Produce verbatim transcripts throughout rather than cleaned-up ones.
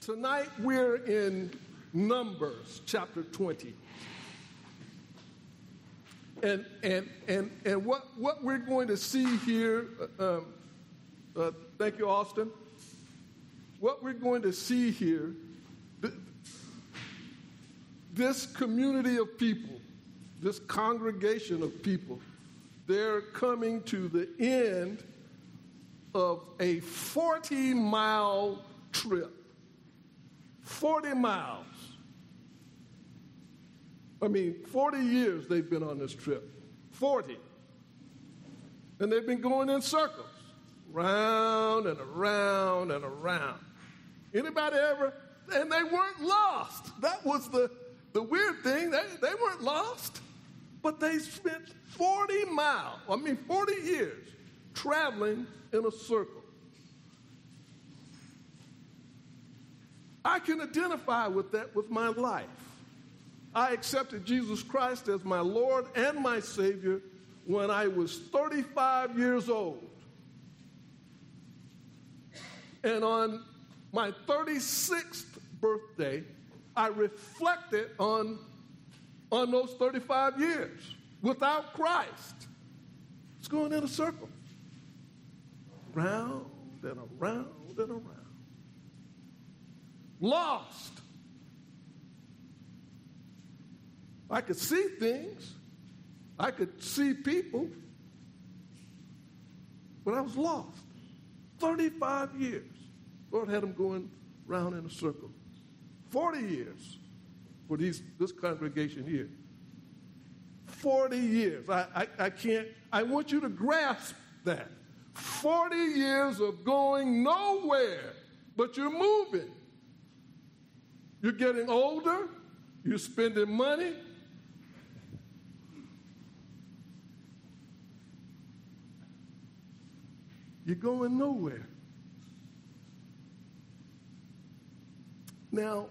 Tonight we're in Numbers chapter twenty. And and and and what, what we're going to see here, uh, um, uh, thank you, Austin. What we're going to see here, th- this community of people, this congregation of people, they're coming to the end of a forty-mile trip. forty miles. I mean, forty years they've been on this trip. forty. And they've been going in circles, round and around and around. Anybody ever? And they weren't lost. That was the, the weird thing. They, they weren't lost. But they spent forty miles, I mean forty years, traveling in a circle. I can identify with that with my life. I accepted Jesus Christ as my Lord and my Savior when I was thirty-five years old. And on my thirty-sixth birthday, I reflected on, on those thirty-five years without Christ. It's going in a circle. Round and around and around. Lost. I could see things. I could see people. But I was lost. thirty-five years. Lord had them going round in a circle. forty years for these, this congregation here. forty years. I, I, I can't, I want you to grasp that. forty years of going nowhere, but you're moving. You're getting older. You're spending money. You're going nowhere. Now,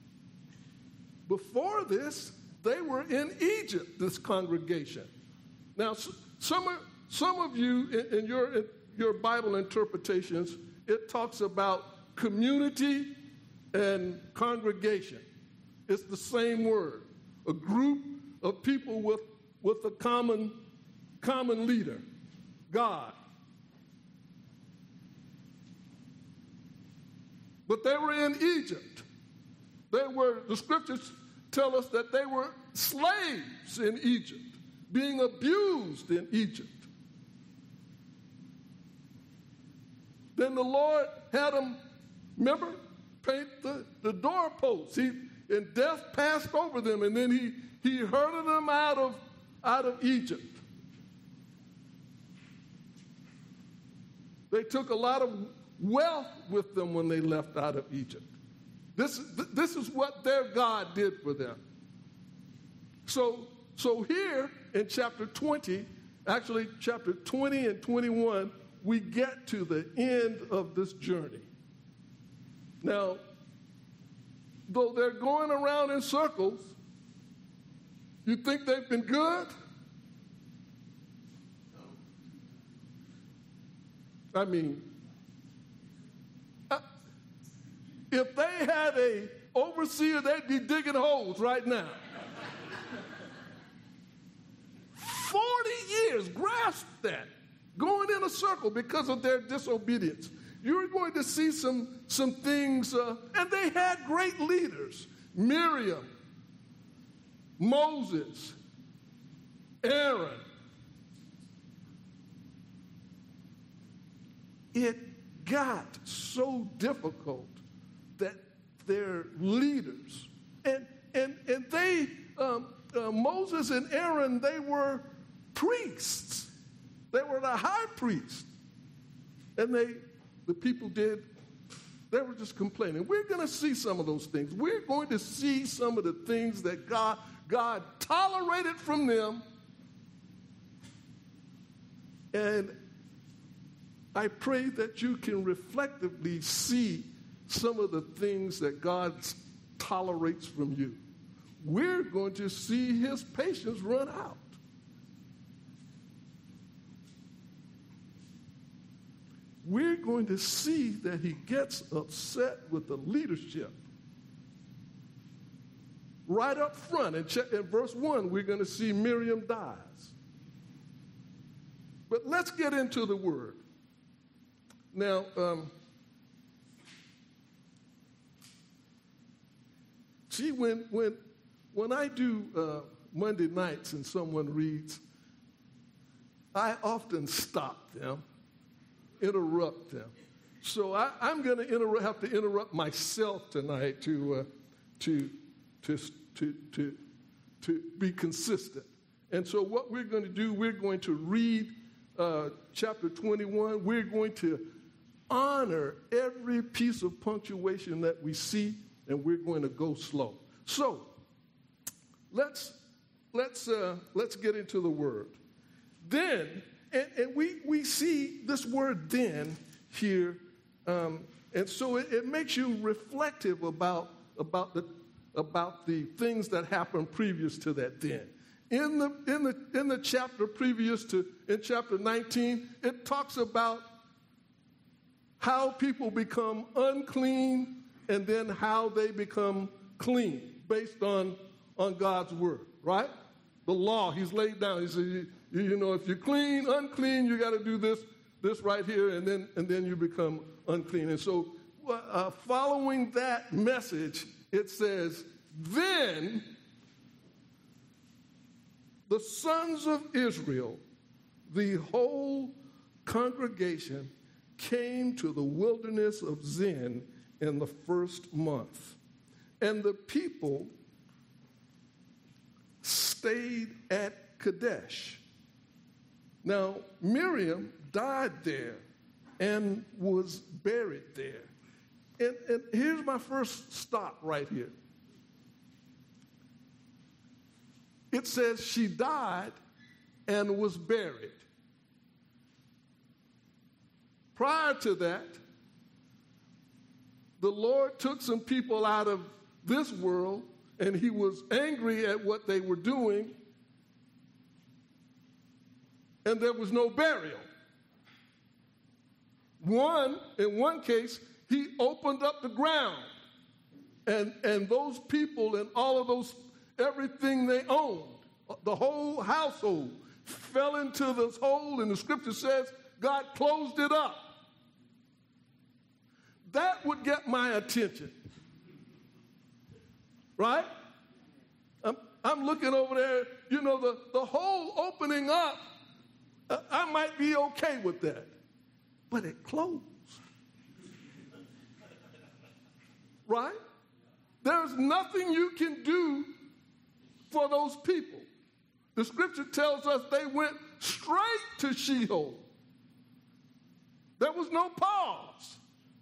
before this, they were in Egypt, this congregation. Now, some of, some of you in, in your, in your Bible interpretations, it talks about community and congregation. It's the same word. A group of people with, with a common, common leader, God. But they were in Egypt. They were, the scriptures tell us that they were slaves in Egypt, being abused in Egypt. Then the Lord had them, remember, paint the, the doorposts. He, and death passed over them, and then he, he herded them out of, out of Egypt. They took a lot of wealth with them when they left out of Egypt. This, this is what their God did for them. So, so here in chapter twenty, actually chapter twenty and twenty-one, we get to the end of this journey. Now, though they're going around in circles, you think they've been good? I mean, uh, if they had a overseer, they'd be digging holes right now. Forty years, grasp that, going in a circle because of their disobedience. You're going to see some, some things, uh, and they had great leaders. Miriam, Moses, Aaron. It got so difficult that their leaders, and, and, and they, um, uh, Moses and Aaron, they were priests. They were the high priest. And they, the people did, they were just complaining. We're going to see some of those things. We're going to see some of the things that God, God tolerated from them. And I pray that you can reflectively see some of the things that God tolerates from you. We're going to see his patience run out. we're going to see that he gets upset with the leadership. Right up front, in, ch- in verse one, we're going to see Miriam dies. But let's get into the word. Now, um, see, when, when, when I do uh, Monday nights and someone reads, I often stop them, interrupt them. So I, I'm going to inter- have to interrupt myself tonight to, uh, to, to, to, to, to be consistent. And so what we're going to do, we're going to read uh, chapter twenty-one. We're going to honor every piece of punctuation that we see, and we're going to go slow. So let's let's uh, let's get into the word. Then, and, and we we see this word "then" here, um, and so it, it makes you reflective about about the about the things that happened previous to that "then." In the in the in the chapter previous to in chapter nineteen, it talks about how people become unclean and then how they become clean based on, on God's word, right? The law he's laid down. He said, you, you know, if you're clean, unclean, you got to do this, this right here, and then and then you become unclean. And so uh, following that message, it says, then the sons of Israel, the whole congregation, came to the wilderness of Zin in the first month. And the people stayed at Kadesh. Now, Miriam died there and was buried there. And, and here's my first stop right here. It says she died and was buried. Prior to that, the Lord took some people out of this world, and he was angry at what they were doing, and there was no burial. One, in one case, he opened up the ground, and, and those people and all of those, everything they owned, the whole household, fell into this hole, and the scripture says God closed it up. That would get my attention, right? I'm, I'm looking over there, you know, the, the whole opening up, uh, I might be okay with that, but it closed, right? There's nothing you can do for those people. The scripture tells us they went straight to Sheol. There was no pause.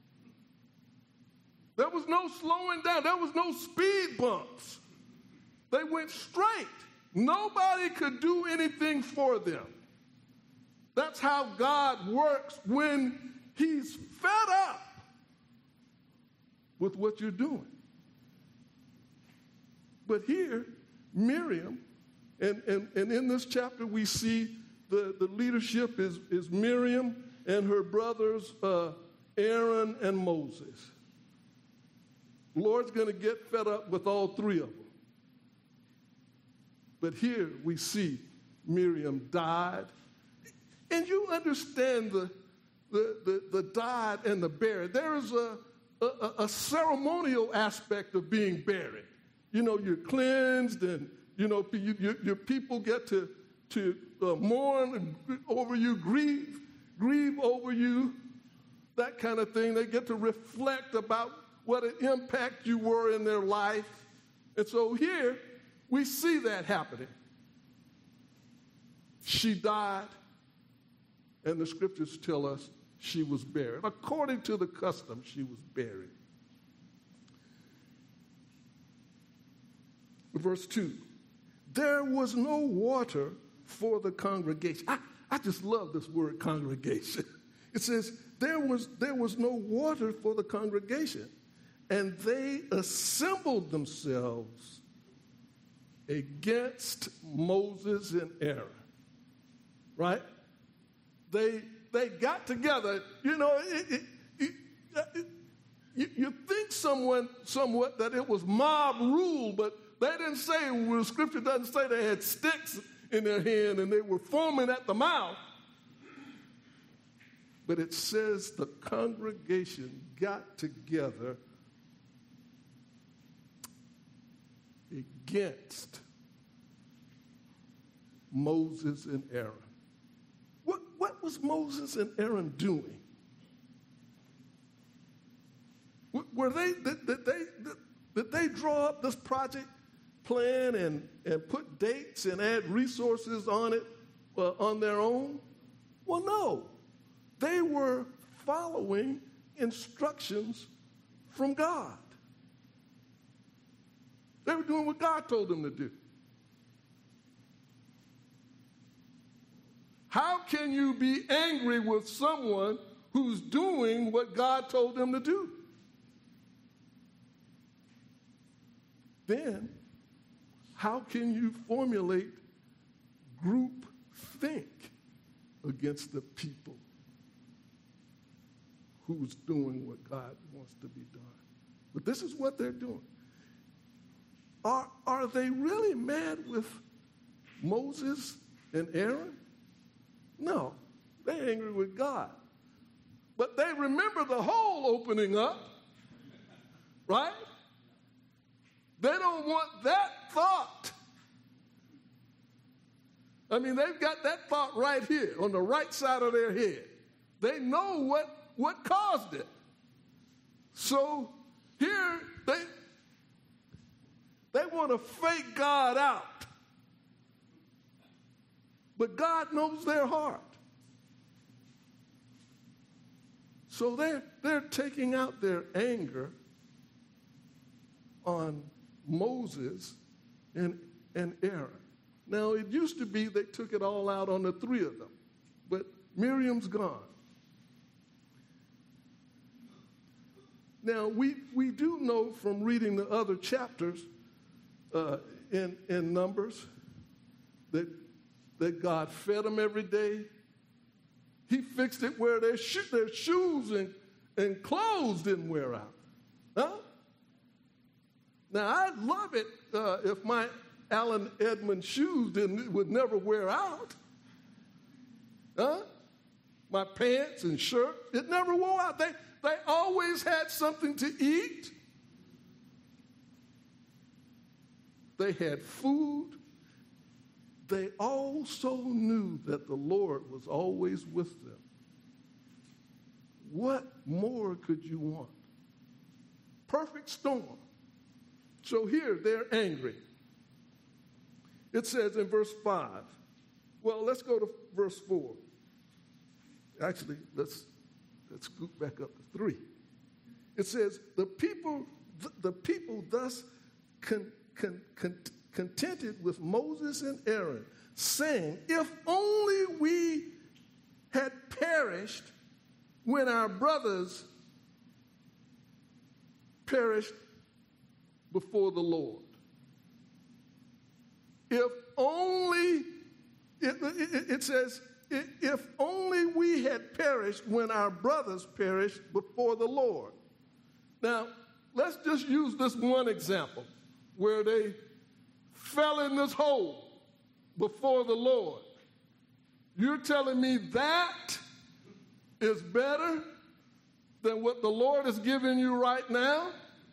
There was no slowing down. There was no speed bumps. They went straight. Nobody could do anything for them. That's how God works when he's fed up with what you're doing. But here, Miriam, and, and, and in this chapter we see the, the leadership is, is Miriam and her brothers uh, Aaron and Moses. The Lord's going to get fed up with all three of them. But here we see Miriam died. And you understand the, the, the, the died and the buried. There is a, a, a ceremonial aspect of being buried. You know, you're cleansed, and, you know, you, you, your people get to, to uh, mourn over you, grieve, grieve over you, that kind of thing. They get to reflect about what an impact you were in their life. And so here, we see that happening. She died, and the scriptures tell us she was buried. According to the custom, she was buried. Verse two, there was no water for the congregation. I, I just love this word congregation. It says there was, there was no water for the congregation, and they assembled themselves against Moses and Aaron. Right? They they got together. You know, it, it, it, it, you, you think someone, somewhat that it was mob rule, but they didn't say, well, the scripture doesn't say they had sticks in their hand and they were foaming at the mouth. But it says the congregation got together against Moses and Aaron. What, what was Moses and Aaron doing? Were they, did, did they, did, did they draw up this project plan and, and put dates and add resources on it uh, on their own? Well, no. They were following instructions from God. They were doing what God told them to do. How can you be angry with someone who's doing what God told them to do? Then, how can you formulate group think against the people who's doing what God wants to be done? But this is what they're doing. Are, are they really mad with Moses and Aaron? No, they're angry with God. But they remember the hole opening up, right? They don't want that thought. I mean, they've got that thought right here on the right side of their head. They know what, what caused it. So here they, they want to fake God out. But God knows their heart. So they're, they're taking out their anger on Moses and, and Aaron. Now, it used to be they took it all out on the three of them, but Miriam's gone. Now, we, we do know from reading the other chapters uh, in, in Numbers that, that God fed them every day. He fixed it where their, sho- their shoes and, and clothes didn't wear out. Huh? Now, I'd love it uh, if my Alan Edmond shoes didn't, would never wear out. Huh? My pants and shirt, it never wore out. They, they always had something to eat. They had food. They also knew that the Lord was always with them. What more could you want? Perfect storm. So here they're angry. It says in verse five. Well, let's go to verse four. Actually, let's let's scoot back up to three. It says, the people, the people thus con, con, con, contented with Moses and Aaron, saying, if only we had perished when our brothers perished before the Lord. If only, it, it, it says, if only we had perished when our brothers perished before the Lord. Now, let's just use this one example where they fell in this hole before the Lord. You're telling me that is better than what the Lord is giving you right now?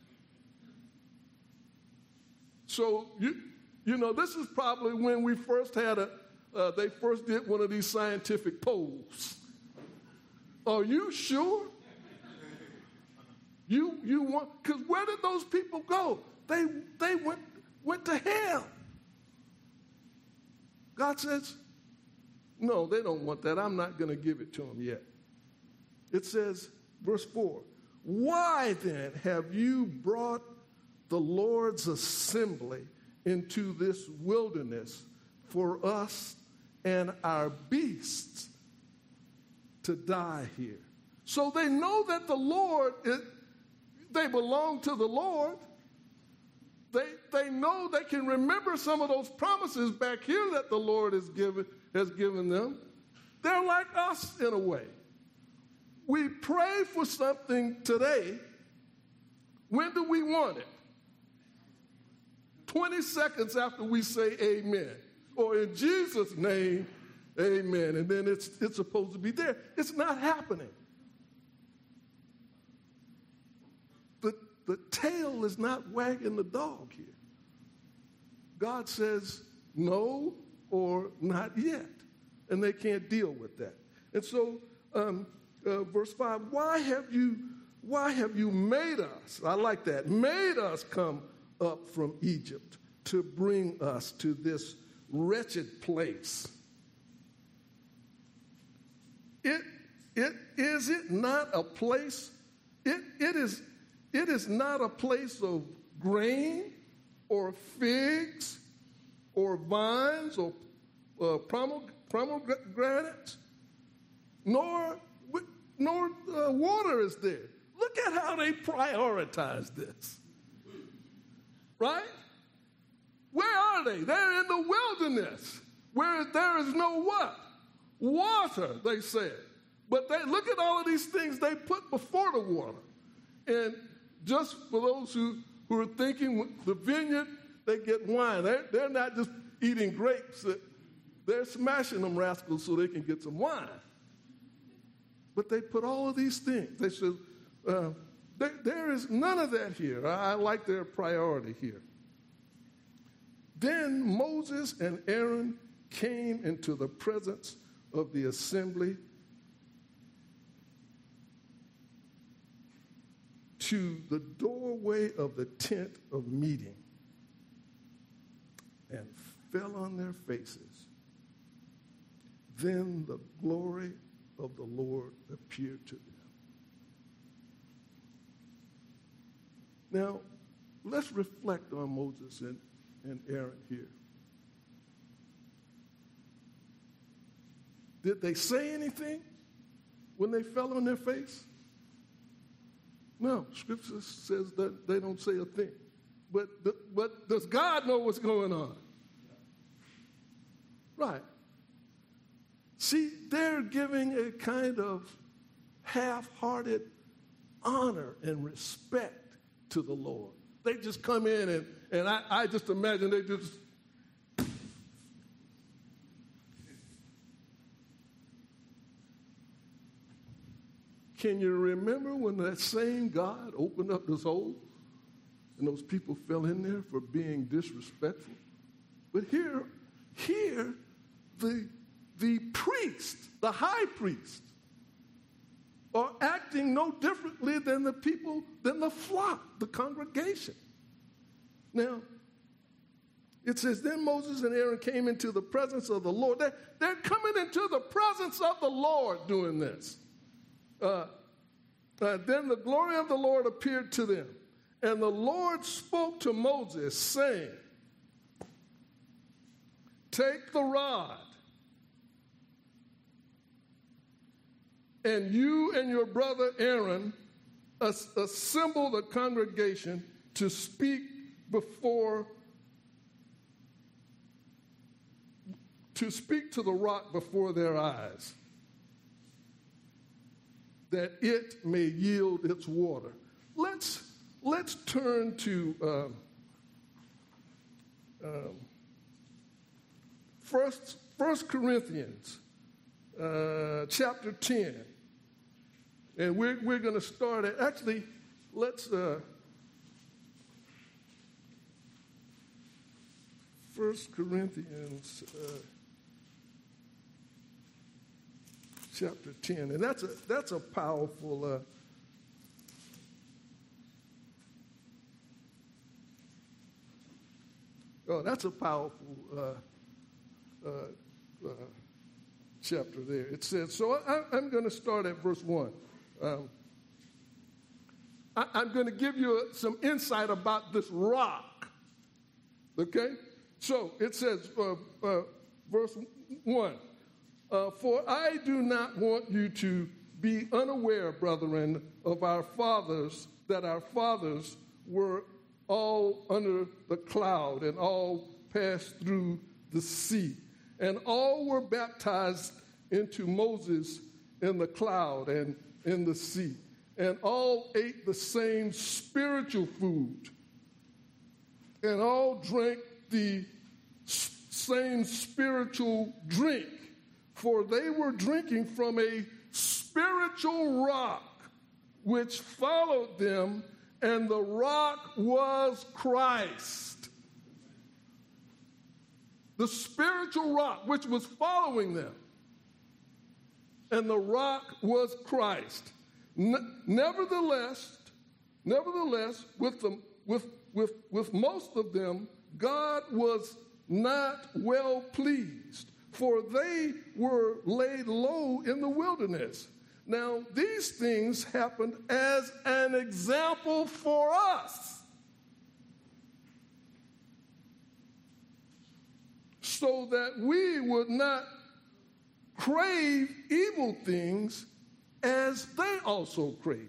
So, you, you know, this is probably when we first had a, uh, they first did one of these scientific polls. Are you sure? You, you want, because where did those people go? They, they went, went to hell. God says, no, they don't want that. I'm not going to give it to them yet. It says, verse four, why then have you brought the Lord's assembly into this wilderness for us and our beasts to die here? So they know that the Lord, is, they belong to the Lord. They, they know they can remember some of those promises back here that the Lord has given, has given them. they're like us in a way. We pray for something today. When do we want it? twenty seconds after we say amen. Or in Jesus' name, amen. And then it's, it's supposed to be there. It's not happening. The, the tail is not wagging the dog here. God says no or not yet. And they can't deal with that. And so, um, uh, verse five, why have you, why have you made us, I like that, made us come up from Egypt to bring us to this wretched place? It, it, is it not a place, it, it, is, it is not a place of grain or figs or vines or uh, pomegranates, nor, nor uh, water is there. Look at how they prioritize this. Right? Where are they? They're in the wilderness, where there is no what? Water, they said. But they look at all of these things they put before the water. And just for those who, who are thinking the vineyard, they get wine. They're, they're not just eating grapes. They're smashing them rascals so they can get some wine. But they put all of these things. They said, uh, there, there is none of that here. I, I like their priority here. Then Moses and Aaron came into the presence of the assembly to the doorway of the tent of meeting and fell on their faces. Then the glory of the Lord appeared to them. Now, let's reflect on Moses and, and Aaron here. Did they say anything when they fell on their face? No, Scripture says that they don't say a thing. But, but does God know what's going on? Right. See, they're giving a kind of half-hearted honor and respect to the Lord. They just come in and, and I, I just imagine they just, can you remember when that same God opened up this hole and those people fell in there for being disrespectful? But here, here, the, the priest, the high priest, are acting no differently than the people, than the flock, the congregation. Now, it says, then Moses and Aaron came into the presence of the Lord. They're, they're coming into the presence of the Lord doing this. Uh, uh, then the glory of the Lord appeared to them. And the Lord spoke to Moses, saying, take the rod, and you and your brother Aaron as- assemble the congregation to speak before, to speak to the rock before their eyes, that it may yield its water. Let's, let's turn to um, um, First, First Corinthians uh, chapter ten. And we're, we're going to start at, actually, let's, uh, First Corinthians uh, chapter ten. And that's a, that's a powerful, uh, oh, that's a powerful uh, uh, uh, chapter there. It says, so I, I'm going to start at verse one. Um, I, I'm going to give you some insight about this rock. Okay? So it says, uh, uh, verse one, uh, for I do not want you to be unaware, brethren, of our fathers, that our fathers were all under the cloud and all passed through the sea, and all were baptized into Moses in the cloud and in the sea, and all ate the same spiritual food, and all drank the same spiritual drink, for they were drinking from a spiritual rock which followed them, and the rock was Christ. The spiritual rock which was following them, and the rock was Christ. Ne- nevertheless, nevertheless, with the with with with most of them, God was not well pleased, for they were laid low in the wilderness. Now, these things happened as an example for us, so that we would not crave evil things as they also craved.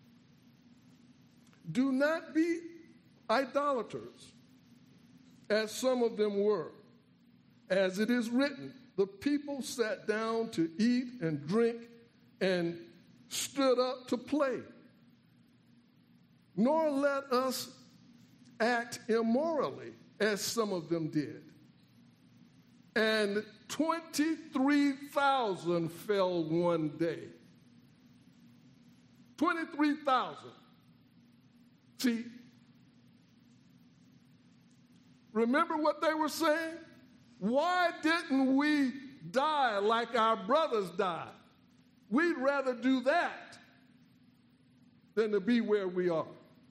Do not be idolaters, as some of them were. As it is written, the people sat down to eat and drink and stood up to play. Nor let us act immorally, as some of them did. And twenty-three thousand fell one day. twenty-three thousand. See, remember what they were saying? Why didn't we die like our brothers died? We'd rather do that than to be where we are.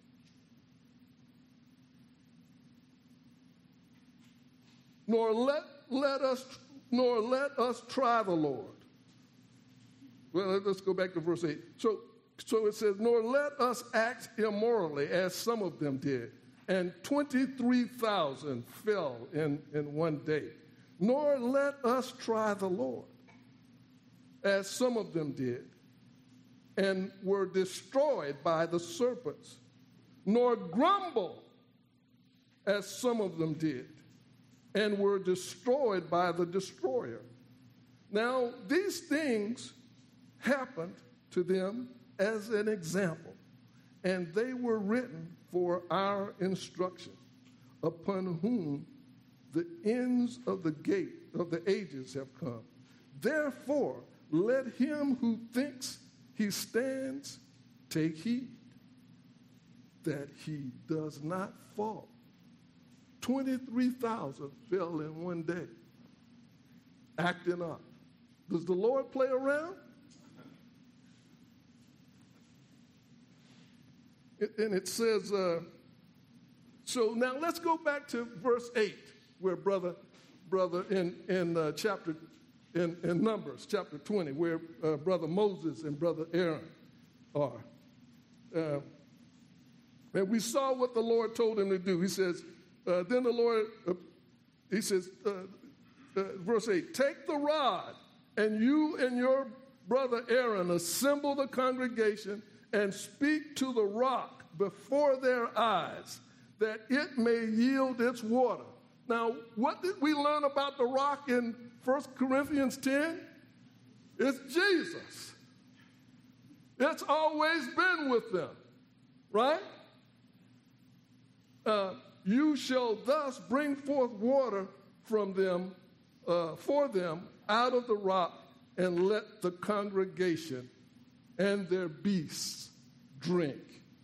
Nor let let us nor let us try the Lord. Well, let's go back to verse eight. So, so it says, nor let us act immorally, as some of them did. And twenty-three thousand fell in, in one day. Nor let us try the Lord, as some of them did, and were destroyed by the serpents. Nor grumble, as some of them did, and were destroyed by the destroyer. Now, these things happened to them as an example, and they were written for our instruction, upon whom the ends of the gate of the ages have come. Therefore, let him who thinks he stands take heed that he does not fall. twenty-three thousand fell in one day, acting up. Does the Lord play around? It, and it says, uh, so now let's go back to verse eight, where brother, brother in, in uh, chapter, in, in Numbers, chapter twenty, where uh, brother Moses and brother Aaron are. Uh, and we saw what the Lord told him to do. He says, uh, then the Lord, uh, he says, uh, uh, verse eight, take the rod, and you and your brother Aaron assemble the congregation and speak to the rock before their eyes, that it may yield its water. Now, what did we learn about the rock in First Corinthians ten? It's Jesus. It's always been with them, right? Uh, you shall thus bring forth water from them, uh, for them, out of the rock, and let the congregation and their beasts drink.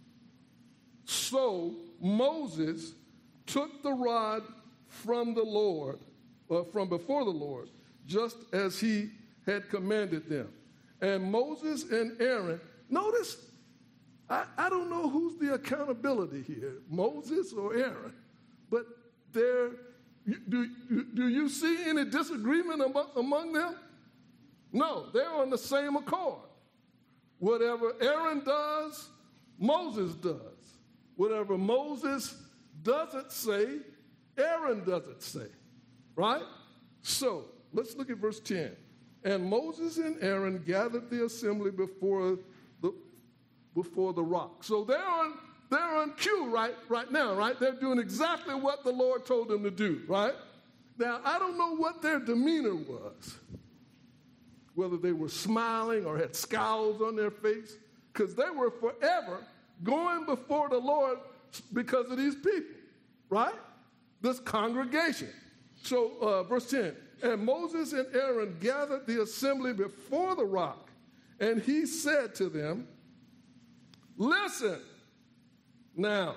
So Moses took the rod from the Lord, or from before the Lord, just as he had commanded them. And Moses and Aaron, notice, I, I don't know who's the accountability here, Moses or Aaron, but there, do, do you see any disagreement among, among them? No, they're on the same accord. Whatever Aaron does, Moses does. Whatever Moses doesn't say, Aaron doesn't say, right? So let's look at verse ten. And Moses and Aaron gathered the assembly before the before the rock. So they're on they're on cue right right now, right? They're doing exactly what the Lord told them to do, right? Now I don't know what their demeanor was whether they were smiling or had scowls on their face, because they were forever going before the Lord because of these people, right? This congregation. So, uh, verse ten, and Moses and Aaron gathered the assembly before the rock, and he said to them, listen now,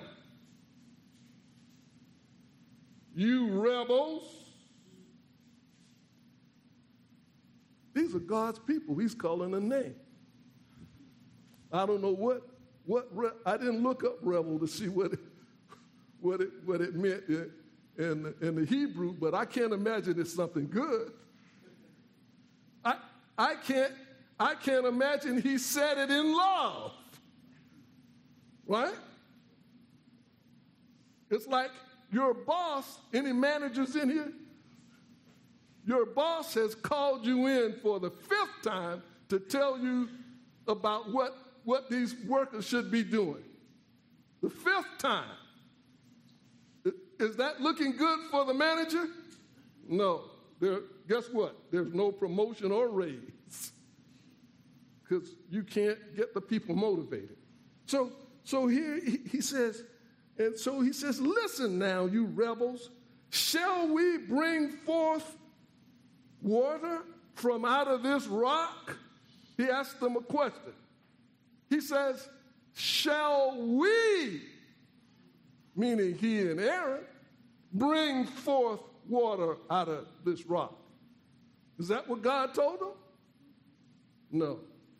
you rebels. These are God's people. He's calling a name. I don't know what, what re- I didn't look up rebel to see what it, what it, what it meant in, in, in the Hebrew, but I can't imagine it's something good. I, I, can't, I can't imagine he said it in love. Right? It's like your boss, any managers in here? Your boss has called you in for the fifth time to tell you about what, what these workers should be doing. The fifth time. Is that looking good for the manager? No. There, guess what? There's no promotion or raise because you can't get the people motivated. So, so here he, he says, and so he says, listen now, you rebels, shall we bring forth water from out of this rock? He asked them a question. He says, shall we, meaning he and Aaron, bring forth water out of this rock? Is that what God told them? No.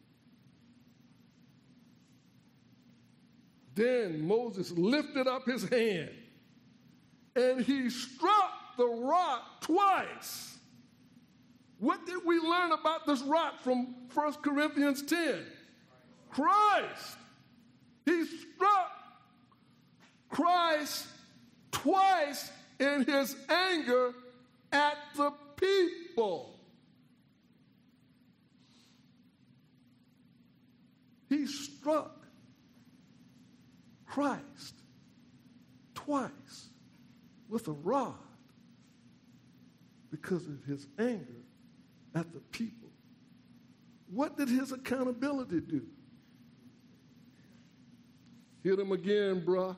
Then Moses lifted up his hand, and he struck the rock twice. What did we learn about this rock from First Corinthians ten? Christ. He struck Christ twice in his anger at the people. He struck Christ twice with a rod because of his anger at the people. What did his accountability do? Hit him again, bruh.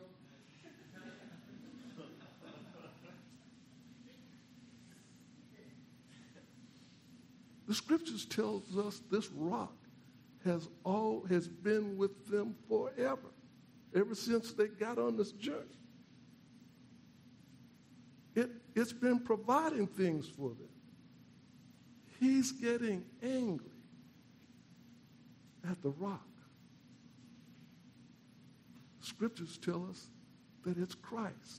The scriptures tells us this rock has all has been with them forever, ever since they got on this journey. It, it's been providing things for them. He's getting angry at the rock. Scriptures tell us that it's Christ.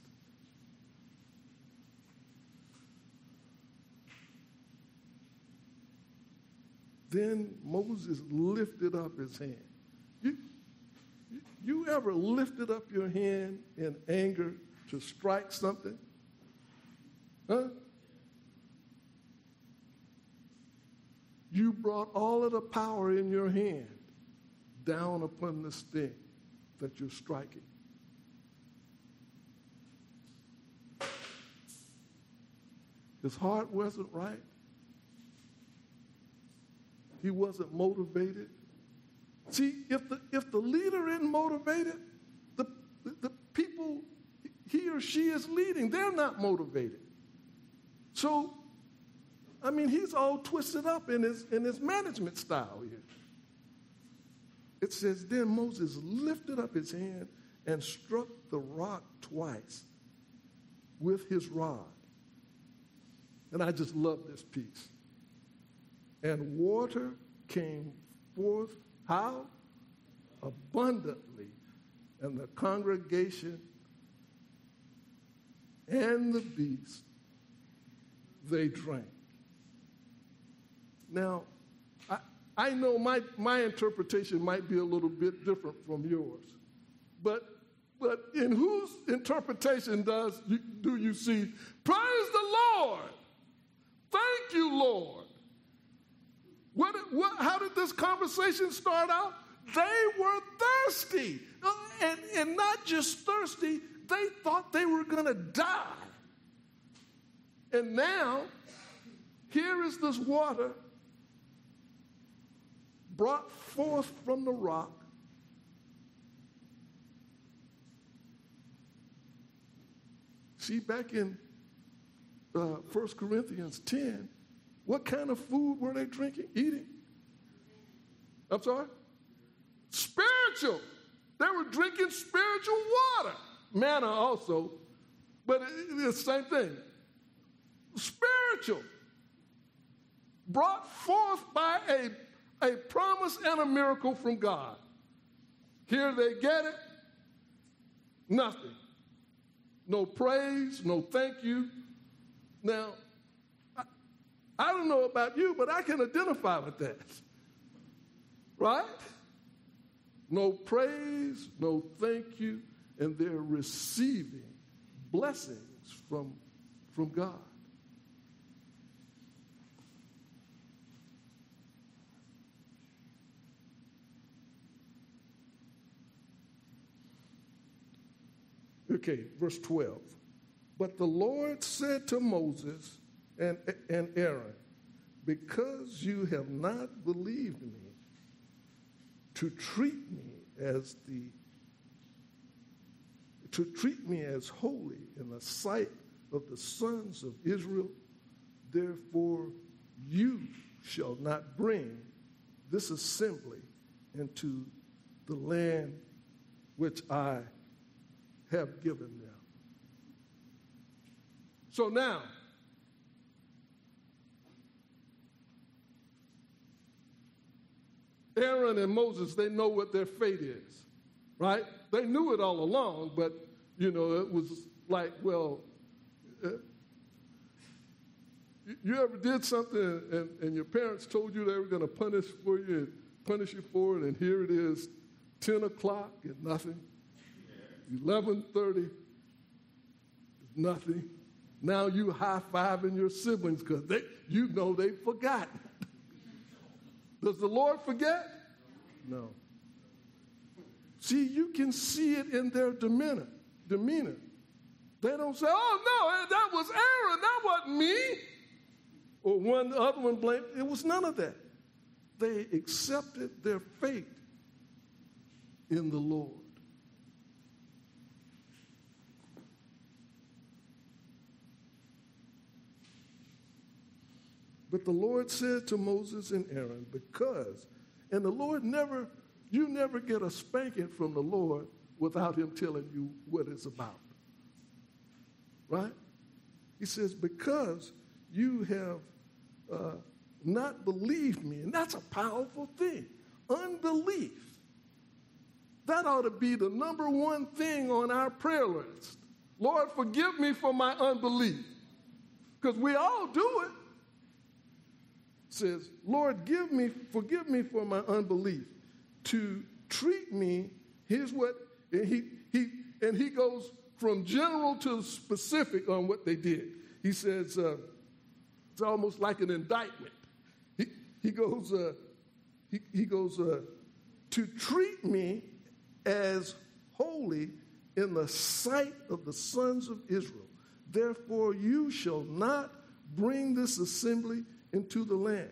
Then Moses lifted up his hand. You, you, you ever lifted up your hand in anger to strike something? Huh? You brought all of the power in your hand down upon this thing that you're striking. His heart wasn't right. He wasn't motivated. See, if the if the leader isn't motivated, the, the, the people he or she is leading, they're not motivated. So, I mean, he's all twisted up in his in his management style here. It says, then Moses lifted up his hand and struck the rock twice with his rod. And I just love this piece. And water came forth, how? Abundantly. And the congregation and the beast, they drank. Now, I, I know my, my interpretation might be a little bit different from yours. But, but in whose interpretation does you, do you see, praise the Lord, thank you, Lord? What, what, how did this conversation start out? They were thirsty. And, and not just thirsty, they thought they were going to die. And now, here is this water brought forth from the rock See, back in uh, First Corinthians ten, what kind of food were they drinking, eating? I'm sorry? Spiritual. They were drinking spiritual water. Manna also, but it's the same thing. Spiritual. Brought forth by a, a promise and a miracle from God. Here they get it. Nothing. No praise, no thank you. Now, I, I don't know about you, but I can identify with that. Right? No praise, no thank you, and they're receiving blessings from, from God. Okay, verse twelve. But the Lord said to Moses and, and Aaron, because you have not believed me to treat me as the to treat me as holy in the sight of the sons of Israel, therefore you shall not bring this assembly into the land which I have given them. So now, Aaron and Moses, they know what their fate is, right? They knew it all along, but, you know, it was like, well, uh, you ever did something and, and your parents told you they were going to punish for you and punish you for it, and here it is, ten o'clock and nothing. eleven thirty, nothing. Now you high-fiving your siblings because they, you know they forgot. Does the Lord forget? No. See, you can see it in their demeanor. Demeanor. They don't say, "Oh no, that was Aaron. That wasn't me." Or one the other one blamed. It was none of that. They accepted their fate in the Lord. But the Lord said to Moses and Aaron, because, and the Lord never, you never get a spanking from the Lord without him telling you what it's about. Right? He says, because you have uh, not believed me, and that's a powerful thing. Unbelief. That ought to be the number one thing on our prayer list. Lord, forgive me for my unbelief. Because we all do it. Says, Lord, give me, forgive me for my unbelief. To treat me, here's what, and he, he, and he goes from general to specific on what they did. He says, uh, it's almost like an indictment. He, he goes, uh, he, he goes, uh, to treat me as holy in the sight of the sons of Israel. Therefore, you shall not bring this assembly into the land.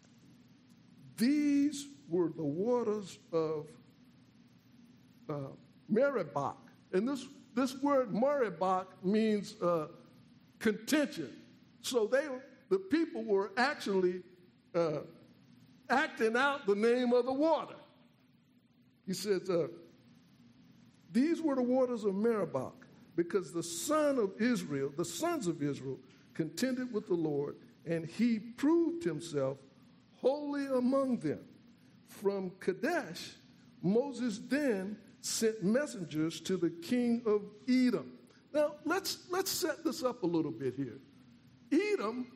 These were the waters of uh, Meribah. And this, this word Meribah means uh, contention. So they, the people were actually uh, acting out the name of the water. He says, uh, these were the waters of Meribah, because the son of Israel, the sons of Israel, contended with the Lord, and he proved himself holy among them. From Kadesh, Moses then sent messengers to the king of Edom. Now, let's, let's set this up a little bit here. Edom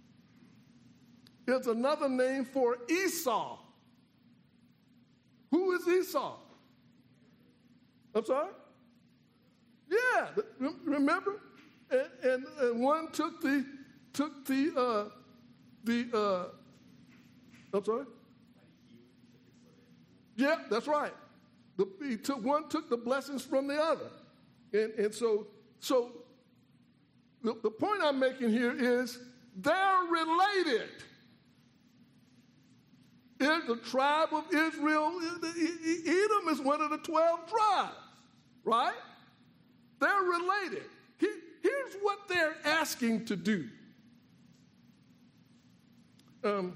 is another name for Esau. Who is Esau? I'm sorry? Yeah, remember? And, and, and one took the took the uh, the uh, I'm sorry. Yeah, that's right. The, he took one took the blessings from the other, and and so so the, the point I'm making here is they're related. is the tribe of Israel. Edom is one of the twelve tribes, right? They're related. Here's what they're asking to do. Um,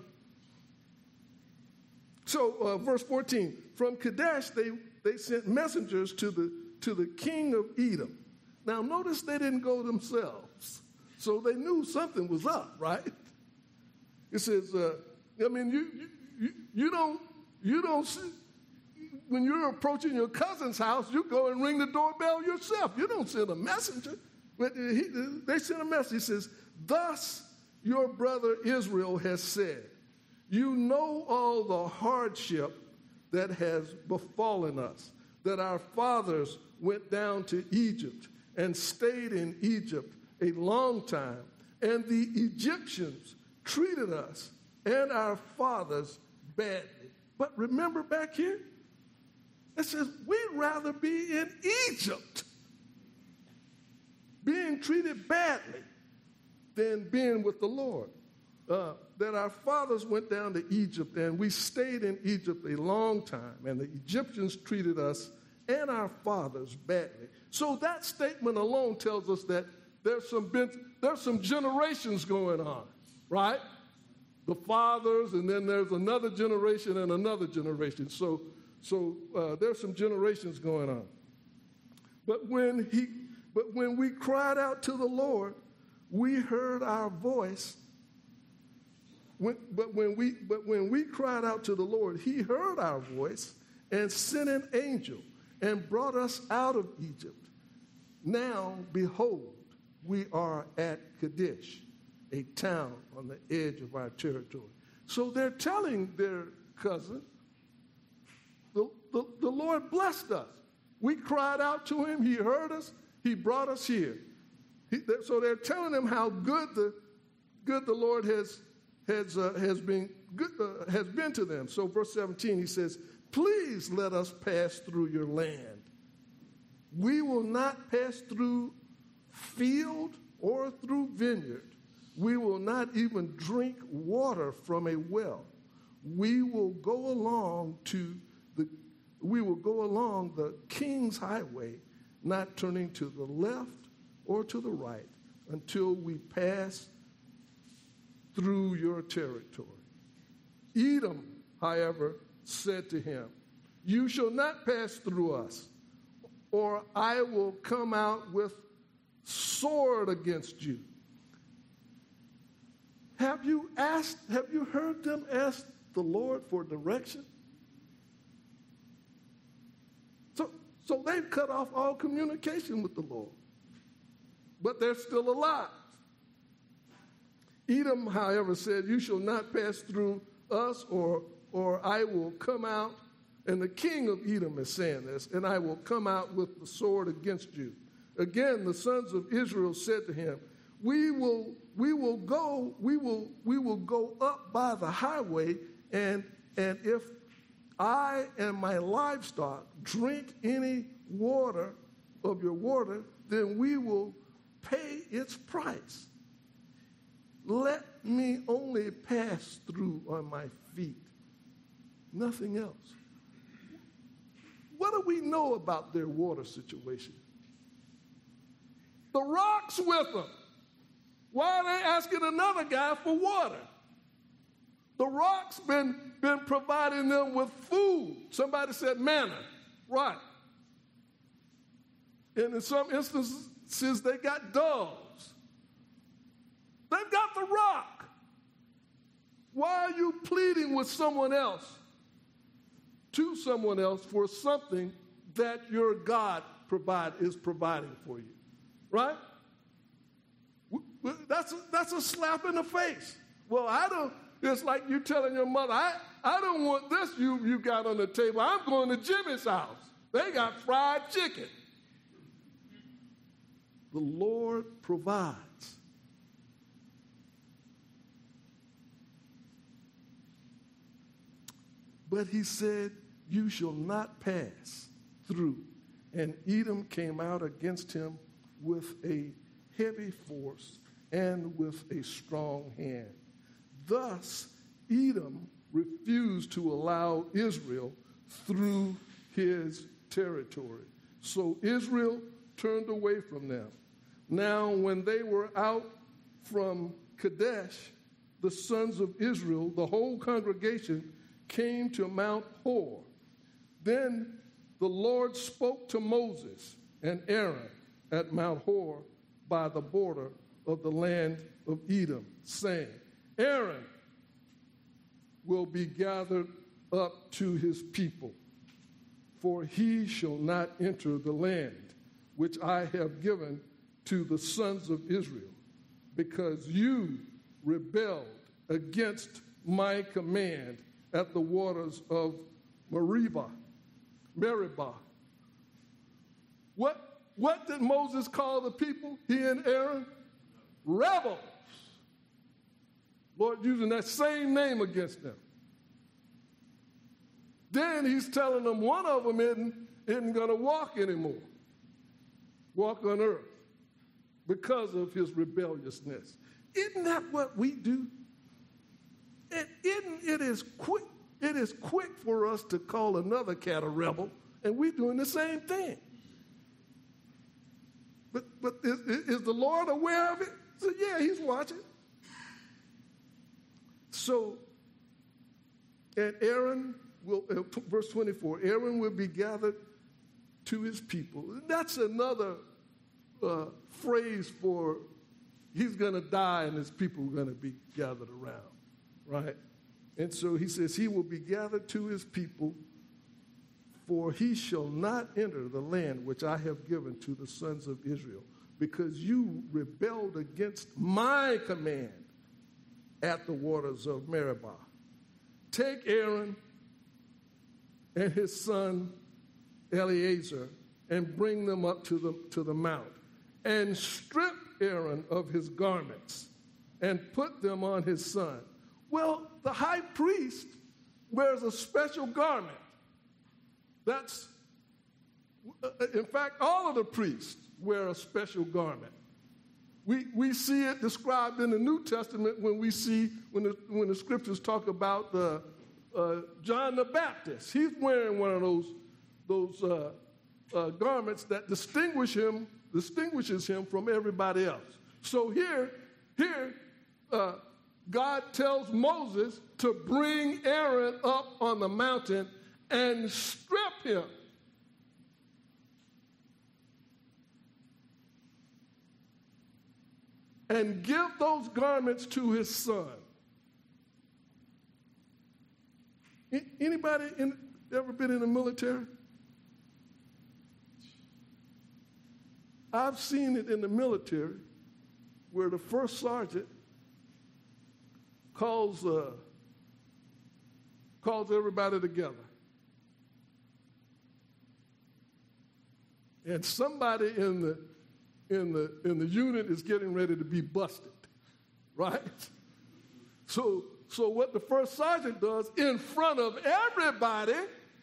so, uh, verse fourteen, from Kadesh, they, they sent messengers to the, to the king of Edom. Now, notice they didn't go themselves. So they knew something was up, right? It says, uh, I mean, you, you, you don't, you don't see, when you're approaching your cousin's house, you go and ring the doorbell yourself. You don't send a messenger. But he, they sent a message. He says, thus your brother Israel has said, you know all the hardship that has befallen us, that our fathers went down to Egypt and stayed in Egypt a long time, and the Egyptians treated us and our fathers badly. But remember back here, it says, we'd rather be in Egypt, being treated badly, than being with the Lord. Uh, that our fathers went down to Egypt, and we stayed in Egypt a long time, and the Egyptians treated us and our fathers badly. So that statement alone tells us that there's some, there's some generations going on, right? The fathers, and then there's another generation and another generation. So, so uh, there's some generations going on. But when he, but when we cried out to the Lord, we heard our voice. When, but when we, but when we cried out to the Lord, he heard our voice and sent an angel and brought us out of Egypt. Now, behold, we are at Kadesh, a town on the edge of our territory. So they're telling their cousin, the, the, the Lord blessed us. We cried out to him. He heard us. He brought us here. He, so they're telling him how good the, good the Lord has, has, uh, has, been, good, uh, has been to them. So verse seventeen, he says, please let us pass through your land. We will not pass through field or through vineyard. We will not even drink water from a well. We will go along to the we will go along the king's highway, not turning to the left or to the right, until we pass through your territory. Edom, however, said to him, you shall not pass through us, or I will come out with sword against you. Have you asked, have you heard them ask the Lord for direction? So, so they've cut off all communication with the Lord, but they're still alive. Edom, however, said, you shall not pass through us, or, or I will come out. And the king of Edom is saying this, and I will come out with the sword against you. Again, the sons of Israel said to him, we will, we will go, we will, we will go up by the highway, and, and if I and my livestock drink any water of your water, then we will pay its price. Let me only pass through on my feet, nothing else. What do we know about their water situation? The rock's with them. Why are they asking another guy for water? The rock's been, been providing them with food. Somebody said manna. Right. And in some instances, they got doves. They've got the rock. Why are you pleading with someone else? To someone else for something that your God provide is providing for you, right? That's a, that's a slap in the face. Well, I don't. It's like you telling your mother, I, I don't want this you you got on the table. I'm going to Jimmy's house. They got fried chicken. The Lord provides. But he said, you shall not pass through. And Edom came out against him with a heavy force and with a strong hand. Thus Edom refused to allow Israel through his territory. So Israel turned away from them. Now, when they were out from Kadesh, the sons of Israel, the whole congregation, came to Mount Hor. Then the Lord spoke to Moses and Aaron at Mount Hor by the border of the land of Edom, saying, Aaron will be gathered up to his people, for he shall not enter the land which I have given to the sons of Israel, because you rebelled against my command at the waters of Meribah. Meribah. What, what did Moses call the people, he and Aaron? Rebels. Lord using that same name against them. Then he's telling them one of them isn't, isn't going to walk anymore, walk on earth, because of his rebelliousness. Isn't that what we do? It, isn't, it, is quick, it is quick for us to call another cat a rebel, and we're doing the same thing. But, but is, is the Lord aware of it? So, yeah, he's watching. So, and Aaron will, uh, verse twenty-four, Aaron will be gathered to his people. That's another uh, phrase for he's going to die and his people are going to be gathered around, right? And so he says he will be gathered to his people, for he shall not enter the land which I have given to the sons of Israel, because you rebelled against my command at the waters of Meribah. Take Aaron and his son Eleazar and bring them up to the, to the mount, and strip Aaron of his garments and put them on his son. Well, the high priest wears a special garment. That's, in fact, all of the priests wear a special garment. We, we see it described in the New Testament when we see, when the, when the scriptures talk about the, uh, John the Baptist. He's wearing one of those, those uh, uh, garments that distinguish him, distinguishes him from everybody else. So here, here, uh, God tells Moses to bring Aaron up on the mountain and strip him. And give those garments to his son. Anybody in, ever been in the military? I've seen it in the military where the first sergeant calls, uh, calls everybody together. And somebody in the in the in the unit is getting ready to be busted, right? So so what the first sergeant does in front of everybody,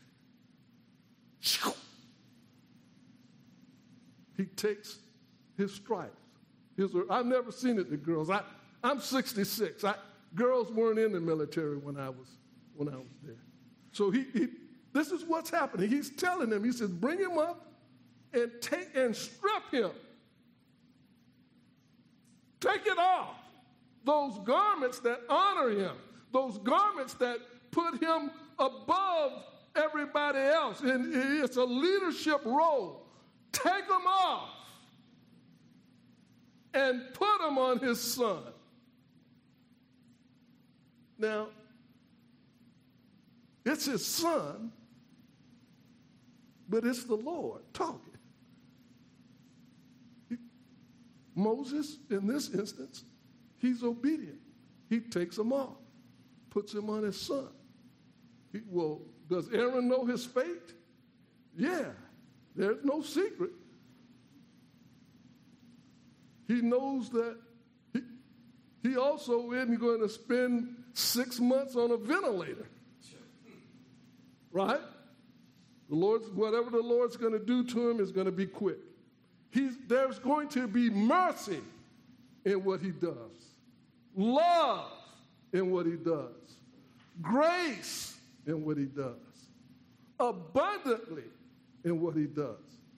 he takes his stripes. His, I've never seen it to girls. I, I'm sixty-six. I, girls weren't in the military when I was when I was there. So he, he this is what's happening. He's telling them, he says, bring him up and take and strip him. Take it off. Those garments that honor him, those garments that put him above everybody else. And it's a leadership role. Take them off and put them on his son. Now, it's his son, but it's the Lord talking. Moses, in this instance, he's obedient. He takes him off, puts him on his son. He, well, does Aaron know his fate? Yeah, there's no secret. He knows that he, he also isn't going to spend six months on a ventilator, right? The Lord's, whatever the Lord's going to do to him is going to be quick. He's, there's going to be mercy in what he does, love in what he does, grace in what he does, abundantly in what he does.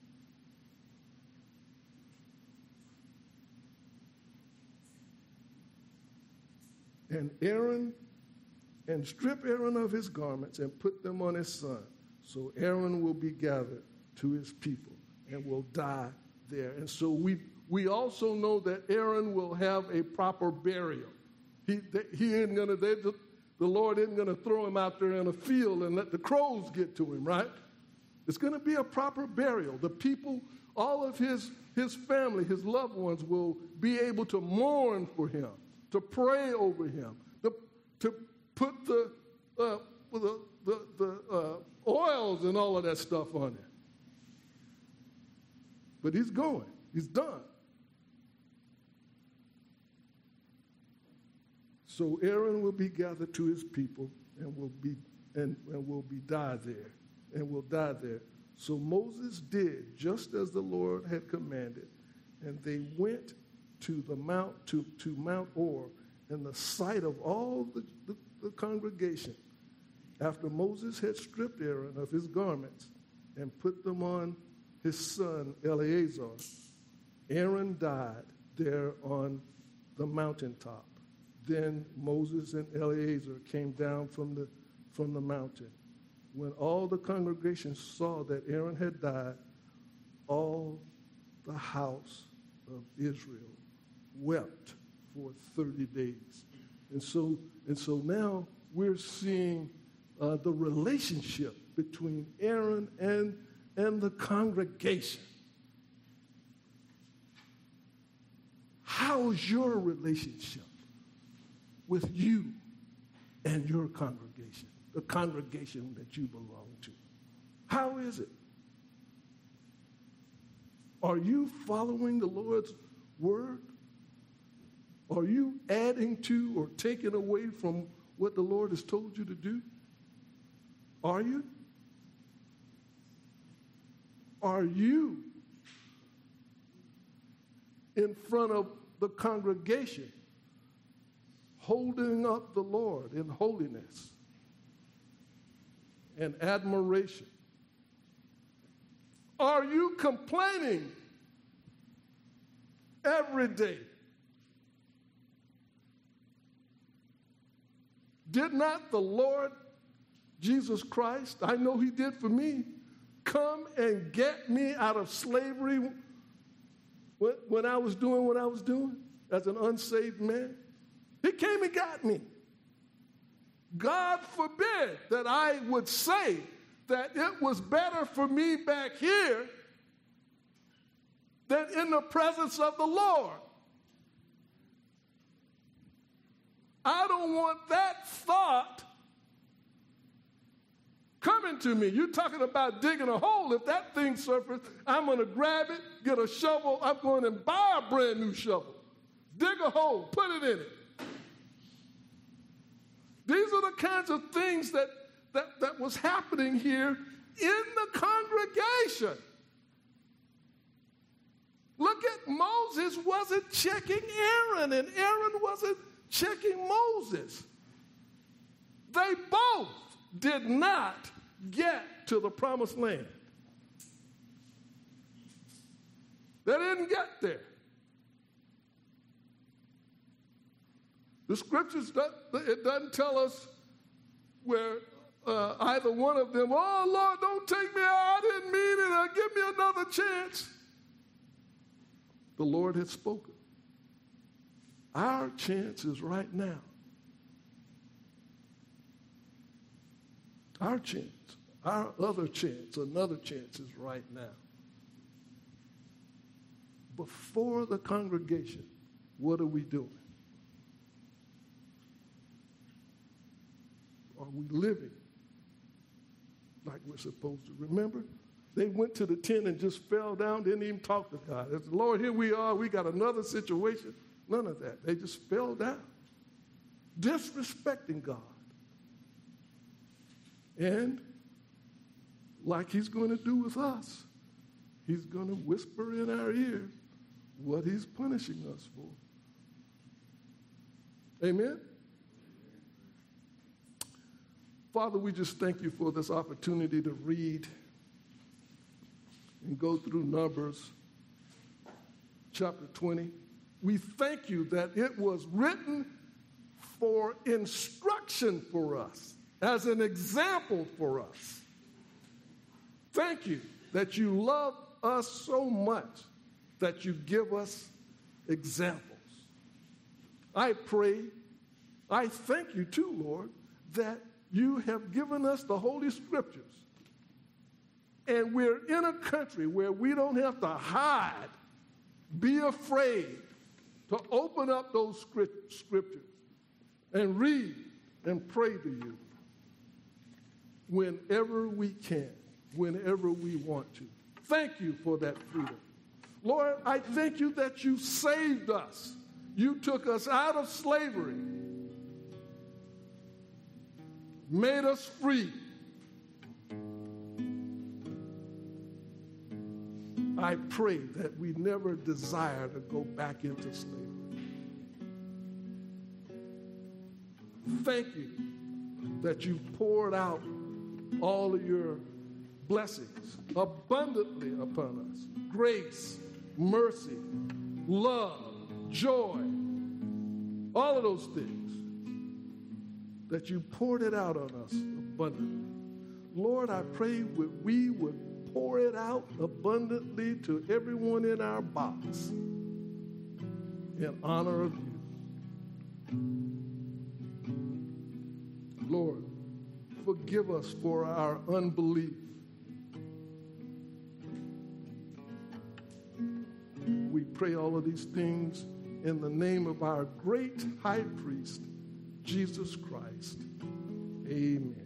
And Aaron, and strip Aaron of his garments and put them on his son. So Aaron will be gathered to his people and will die there. And so we we also know that Aaron will have a proper burial. He he isn't gonna they, the, the Lord isn't gonna throw him out there in a field and let the crows get to him, right? It's gonna be a proper burial. The people, all of his his family, his loved ones will be able to mourn for him, to pray over him, to, to put the, uh, the, the, the uh, oils and all of that stuff on it. But he's going. He's done. So Aaron will be gathered to his people and will be and, and will be die there, and will die there. So Moses did just as the Lord had commanded, and they went to the mount to, to Mount Or in the sight of all the, the, the congregation. After Moses had stripped Aaron of his garments and put them on his son Eleazar, Aaron died there on the mountaintop. Then Moses and Eleazar came down from the from the mountain. When all the congregation saw that Aaron had died, all the house of Israel wept for thirty days. And so, and so now we're seeing uh, the relationship between Aaron and, and the congregation. How's your relationship with you and your congregation, the congregation that you belong to? How is it? Are you following the Lord's word? Are you adding to or taking away from what the Lord has told you to do? Are you? Are you in front of the congregation holding up the Lord in holiness and admiration? Are you complaining every day? Did not the Lord Jesus Christ, I know he did for me, come and get me out of slavery when, when I was doing what I was doing as an unsaved man? He came and got me. God forbid that I would say that it was better for me back here than in the presence of the Lord. I don't want that thought coming to me. You're talking about digging a hole. If that thing surfaces, I'm going to grab it, get a shovel. I'm going to buy a brand new shovel. Dig a hole, put it in it. These are the kinds of things that, that, that was happening here in the congregation. Look at Moses wasn't checking Aaron, and Aaron wasn't checking Moses. They both did not get to the promised land. They didn't get there. The scriptures, it doesn't tell us where uh, either one of them, oh, Lord, don't take me out. I didn't mean it. Uh, give me another chance. The Lord had spoken. Our chance is right now. Our chance, our other chance, another chance is right now. Before the congregation, what are we doing? Are we living like we're supposed to? Remember, they went to the tent and just fell down, didn't even talk to God. They said, Lord, here we are, we got another situation. None of that. They just fell down, disrespecting God. And like he's going to do with us, he's going to whisper in our ear what he's punishing us for. Amen? Father, we just thank you for this opportunity to read and go through Numbers chapter twenty. We thank you that it was written for instruction for us, as an example for us. Thank you that you love us so much that you give us examples. I pray, I thank you too, Lord, that you have given us the Holy Scriptures. And we're in a country where we don't have to hide, be afraid to open up those scriptures and read and pray to you whenever we can, whenever we want to. Thank you for that freedom. Lord, I thank you that you saved us. You took us out of slavery, made us free. I pray that we never desire to go back into slavery. Thank you that you poured out all of your blessings abundantly upon us. Grace, mercy, love, joy, all of those things, that you poured it out on us abundantly. Lord, I pray that we would pour it out abundantly to everyone in our box in honor of you. Lord, forgive us for our unbelief. We pray all of these things in the name of our great high priest, Jesus Christ. Amen.